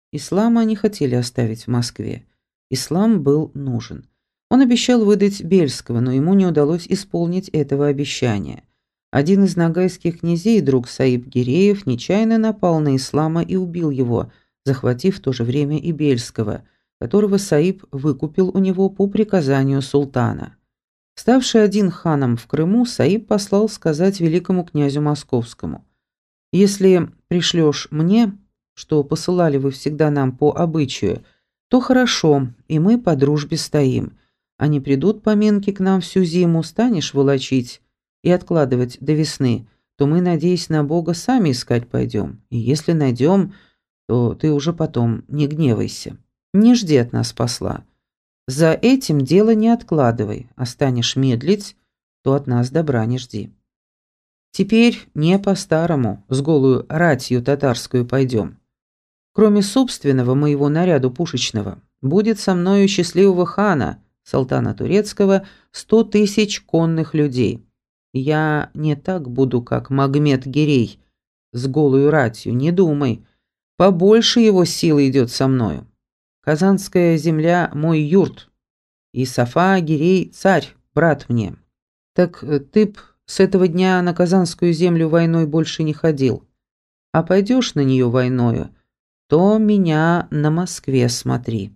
Ислама они хотели оставить в Москве. Ислам был нужен. Он обещал выдать Бельского, но ему не удалось исполнить этого обещания. Один из ногайских князей, друг Саиб Гиреев, нечаянно напал на Ислама и убил его, захватив в то же время и Бельского, которого Саиб выкупил у него по приказанию султана. Ставший один ханом в Крыму, Саиб послал сказать великому князю Московскому: «Если пришлешь мне, что посылали вы всегда нам по обычаю, то хорошо, и мы по дружбе стоим. А не придут поминки к нам всю зиму, станешь волочить и откладывать до весны, то мы, надеясь на Бога, сами искать пойдем. И если найдем, то ты уже потом не гневайся. Не жди от нас посла. За этим дело не откладывай, а станешь медлить, то от нас добра не жди. Теперь не по-старому, с голую ратью татарскую пойдем. Кроме собственного моего наряду пушечного, будет со мною счастливого хана, султана турецкого, 100 тысяч конных людей. Я не так буду, как Магмед Гирей, с голую ратью, не думай. Побольше его силы идет со мною. Казанская земля – мой юрт, и Сафа Гирей – царь, брат мне. Так ты б с этого дня на Казанскую землю войной больше не ходил. А пойдешь на нее войною, то меня на Москве смотри».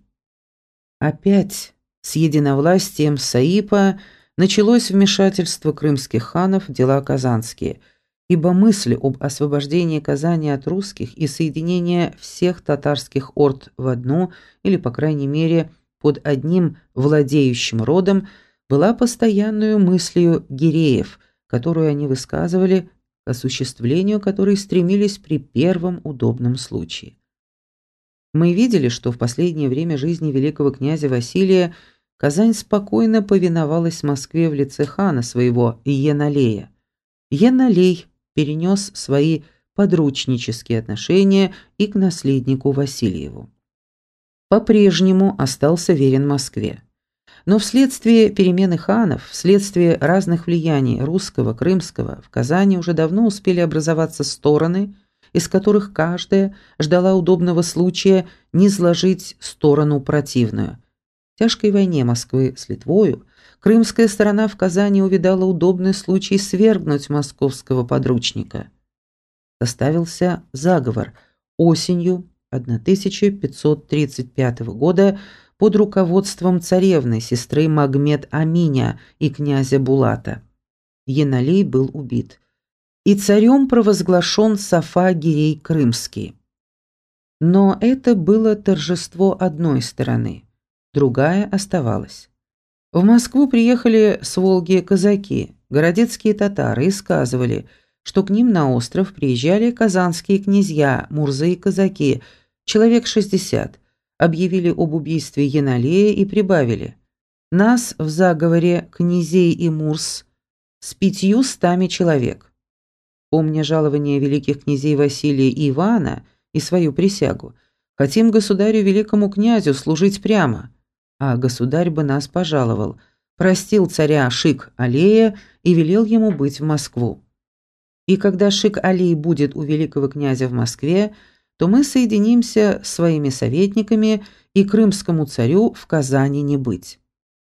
Опять с единовластием Саипа началось вмешательство крымских ханов в дела казанские, ибо мысль об освобождении Казани от русских и соединении всех татарских орд в одну, или, по крайней мере, под одним владеющим родом, была постоянную мыслью гиреев, которую они высказывали, к осуществлению которой стремились при первом удобном случае. Мы видели, что в последнее время жизни великого князя Василия Казань спокойно повиновалась Москве в лице хана своего Еналея. Еналей перенес свои подручнические отношения и к наследнику Васильеву. По-прежнему остался верен Москве. Но вследствие перемены ханов, вследствие разных влияний русского, крымского, в Казани уже давно успели образоваться стороны, из которых каждая ждала удобного случая низложить сторону противную. В тяжкой войне Москвы с Литвою крымская сторона в Казани увидала удобный случай свергнуть московского подручника. Составился заговор осенью 1535 года под руководством царевны, сестры Магмед Аминя и князя Булата. Еналей был убит, и царем провозглашен Сафа Гирей Крымский. Но это было торжество одной стороны, другая оставалась. В Москву приехали с Волги казаки, городецкие татары, и сказывали, что к ним на остров приезжали казанские князья, мурзы и казаки, человек 60, объявили об убийстве Еналея и прибавили: «Нас в заговоре князей и мурз с 500 человек». Помня жалование великих князей Василия и Ивана и свою присягу, хотим государю великому князю служить прямо, а государь бы нас пожаловал, простил царя Шик-Алея и велел ему быть в Москву. И когда Шик-Алей будет у великого князя в Москве, то мы соединимся с своими советниками, и крымскому царю в Казани не быть.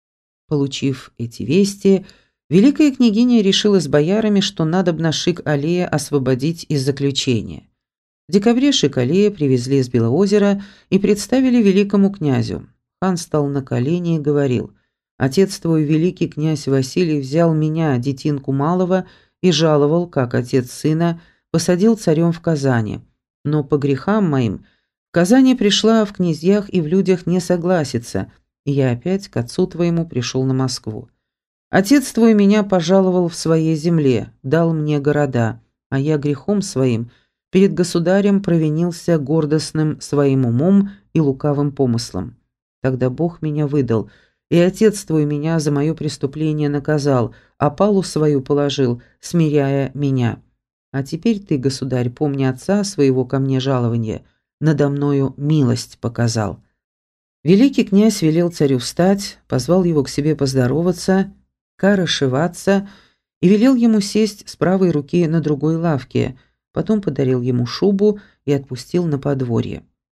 Получив эти вести, великая княгиня решила с боярами, что надобно Шик-Алея освободить из заключения. В декабре Шик-Алея привезли из Белоозера и представили великому князю. Хан стал на колени и говорил: «Отец твой, великий князь Василий, взял меня, детинку малого, и жаловал, как отец сына, посадил царем в Казани. Но по грехам моим в Казани пришла в князьях и в людях не согласиться, и я опять к отцу твоему пришел на Москву. Отец твой меня пожаловал в своей земле, дал мне города, а я грехом своим перед государем провинился гордостным своим умом и лукавым помыслом. Тогда Бог меня выдал, и отец твой меня за мое преступление наказал, а палу свою положил, смиряя меня. А теперь ты, государь, помни отца своего ко мне жалования, надо мною милость показал». Великий князь велел царю встать, позвал его к себе поздороваться, карашеваться и велел ему сесть с правой руки на другой лавке, потом подарил ему шубу и отпустил на подворье.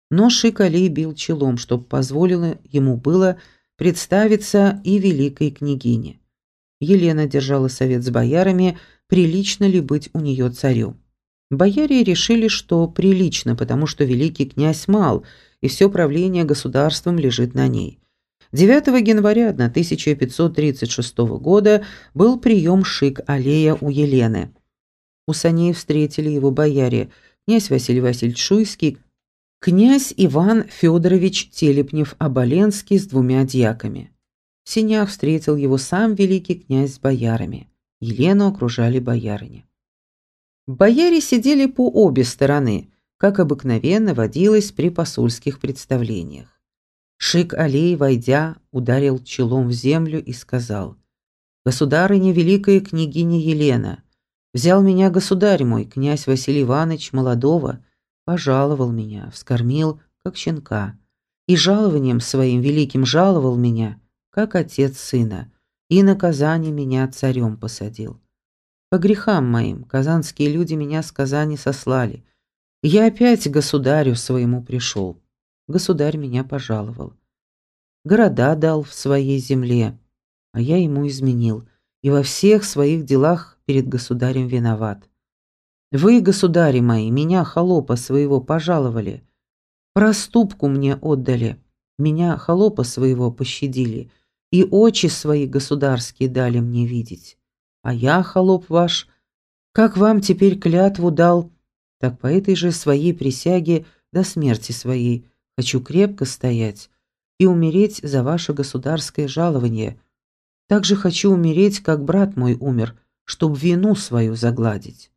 Но Шик-Алей бил челом, чтоб позволило ему было представиться и великой княгине. Елена держала совет с боярами, прилично ли быть у нее царю. Бояре решили, что прилично, потому что великий князь мал, и все правление государством лежит на ней. 9 января 1536 года был прием Шик-Алея у Елены. У саней встретили его бояре, князь Василий Васильевич Шуйский, князь Иван Федорович Телепнев-Оболенский с 2 дьяками. В сенях встретил его сам великий князь с боярами. Елену окружали боярыни. Бояре сидели по обе стороны, как обыкновенно водилось при посольских представлениях. Шик-Алей, войдя, ударил челом в землю и сказал: «Государыня, великая княгиня Елена, взял меня государь мой, князь Василий Иванович Молодого, пожаловал меня, вскормил, как щенка, и жалованием своим великим жаловал меня, как отец сына, и наказание меня царем посадил. По грехам моим казанские люди меня с Казани сослали, и я опять к государю своему пришел. Государь меня пожаловал. Города дал в своей земле, а я ему изменил, и во всех своих делах перед государем виноват. Вы, государи мои, меня, холопа своего, пожаловали, проступку мне отдали, меня, холопа своего, пощадили, и очи свои государские дали мне видеть. А я, холоп ваш, как вам теперь клятву дал, так по этой же своей присяге до смерти своей хочу крепко стоять и умереть за ваше государское жалование. Так же хочу умереть, как брат мой умер, чтоб вину свою загладить».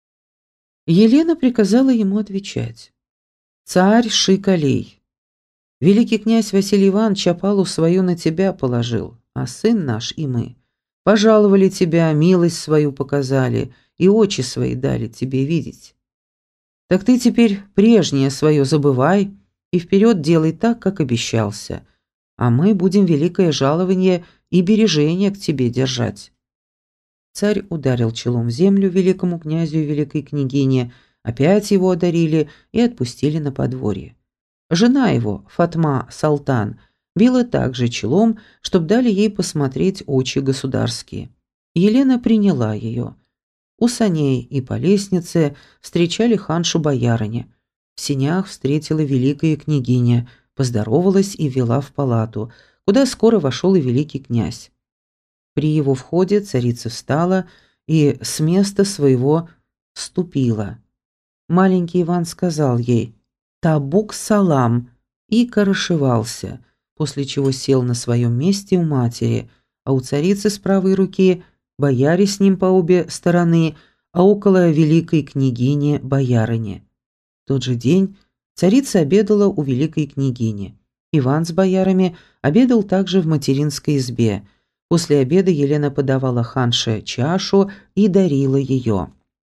Елена приказала ему отвечать. «Царь Шик-Алей, великий князь Василий Иванович опалу свою на тебя положил, а сын наш и мы пожаловали тебя, милость свою показали и очи свои дали тебе видеть. Так ты теперь прежнее свое забывай и вперед делай так, как обещался, а мы будем великое жалование и бережение к тебе держать». Царь ударил челом в землю великому князю и великой княгине, опять его одарили и отпустили на подворье. Жена его, Фатма Салтан, била также челом, чтоб дали ей посмотреть очи государские. Елена приняла ее. У саней и по лестнице встречали ханшу-боярыня. В сенях встретила великая княгиня, поздоровалась и ввела в палату, куда скоро вошел и великий князь. При его входе царица встала и с места своего ступила. Маленький Иван сказал ей «Табук-салам» и корошевался, после чего сел на своем месте у матери, а у царицы с правой руки бояре с ним по обе стороны, а около великой княгини боярыни. В тот же день царица обедала у великой княгини. Иван с боярами обедал также в материнской избе. После обеда Елена подавала ханше чашу и дарила ее.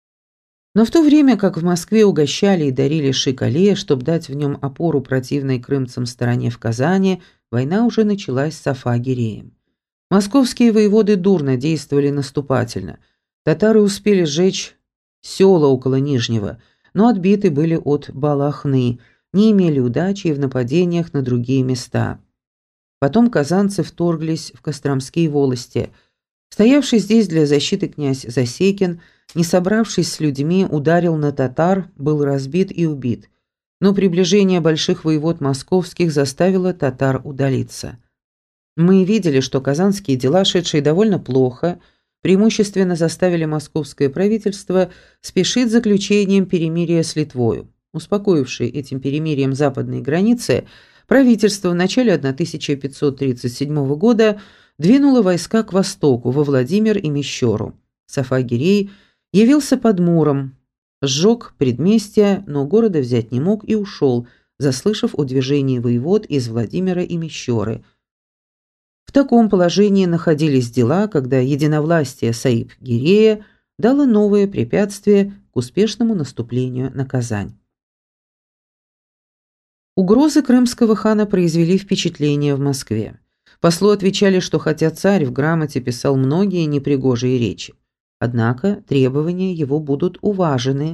Но в то время как в Москве угощали и дарили Шик-Алея, чтобы дать в нем опору противной крымцам стороне в Казани, война уже началась с Сафа-Гиреем. Московские воеводы дурно действовали наступательно. Татары успели сжечь села около Нижнего, но отбиты были от Балахны, не имели удачи и в нападениях на другие места. Потом казанцы вторглись в Костромские волости. Стоявший здесь для защиты князь Засекин, не собравшись с людьми, ударил на татар, был разбит и убит. Но приближение больших воевод московских заставило татар удалиться. Мы видели, что казанские дела, шедшие довольно плохо, преимущественно заставили московское правительство спешить с заключением перемирия с Литвою. Успокоившие этим перемирием западные границы, правительство в начале 1537 года двинуло войска к востоку, во Владимир и Мещеру. Сафа-Гирей явился под Муром, сжег предместья, но города взять не мог и ушел, заслышав о движении воевод из Владимира и Мещеры. В таком положении находились дела, когда единовластие Саиб-Гирея дало новое препятствие к успешному наступлению на Казань. Угрозы крымского хана произвели впечатление в Москве. Послу отвечали, что хотя царь в грамоте писал многие непригожие речи, однако требования его будут уважены,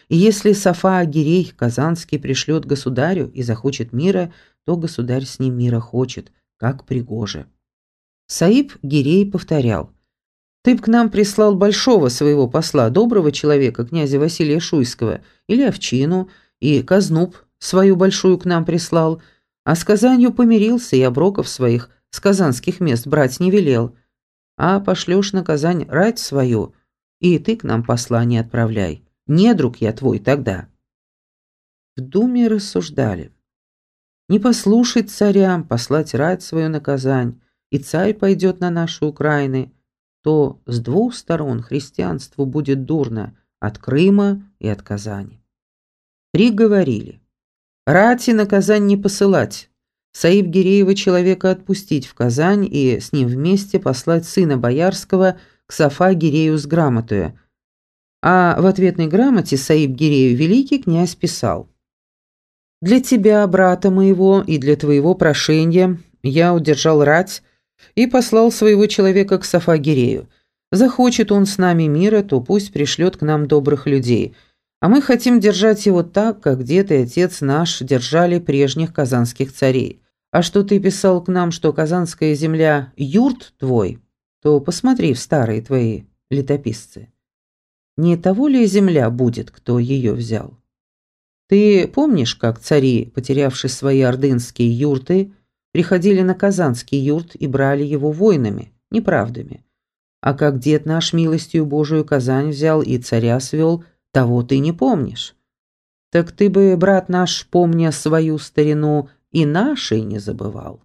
И если Сафа Гирей Казанский пришлет государю и захочет мира, то государь с ним мира хочет, как пригоже. Саиб Гирей повторял: «Ты б к нам прислал большого своего посла, доброго человека, князя Василия Шуйского, или овчину, и казну б свою большую к нам прислал, а с Казанью помирился и оброков своих с казанских мест брать не велел. А пошлешь на Казань рать свою, и ты к нам посла не отправляй. Недруг я твой тогда». В думе рассуждали: не послушать царям, послать рать свою на Казань, и царь пойдет на наши Украины, то с двух сторон христианству будет дурно, от Крыма и от Казани. Приговорили: рати на Казань не посылать, Саиб Гиреева человека отпустить в Казань и с ним вместе послать сына боярского к Сафа Гирею с грамотою. А в ответной грамоте Саиб Гирею великий князь писал: «Для тебя, брата моего, и для твоего прошения я удержал рать и послал своего человека к Сафа Гирею. Захочет он с нами мира, то пусть пришлет к нам добрых людей, а мы хотим держать его так, как дед и отец наш держали прежних казанских царей. А что ты писал к нам, что казанская земля – юрт твой, то посмотри в старые твои летописцы. Не того ли земля будет, кто ее взял? Ты помнишь, как цари, потерявшие свои ордынские юрты, приходили на казанский юрт и брали его воинами, неправдами? А как дед наш милостью Божию Казань взял и царя свел, того ты не помнишь. Так ты бы, брат наш, помня свою старину, и нашей не забывал».